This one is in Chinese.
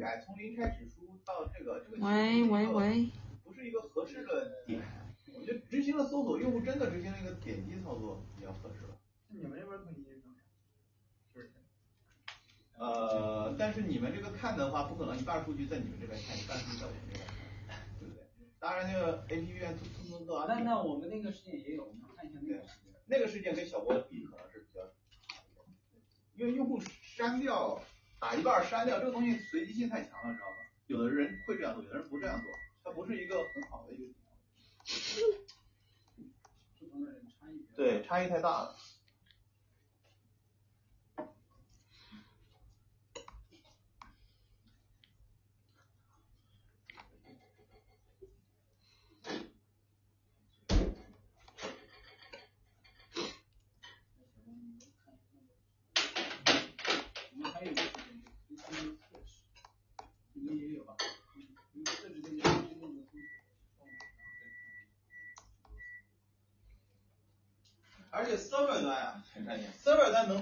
改，从零开始输到这个喂， 不是一个合适的点。我觉得执行了搜索，用户真的执行了一个点击操作比较合适了。 你们这边统计是什么？ 但是你们这个看的话，不可能一半数据在你们这边看，一半数据在我们这边看，对不对？当然那个 APP 突做啊。 那我们那个事件也有，我们看一下那个事件。 那个事件跟小波比可能是比较好一点，因为用户删掉打一半删掉这个东西随机性太强了，知道吧？有的人会这样做，有的人不这样做，它不是一个很好的一个。 不同的人差异。 对，差异太大了。 还有一个事情，就是测试，你们也有吧？你测试这个而且 server 端啊，很看见 server 端能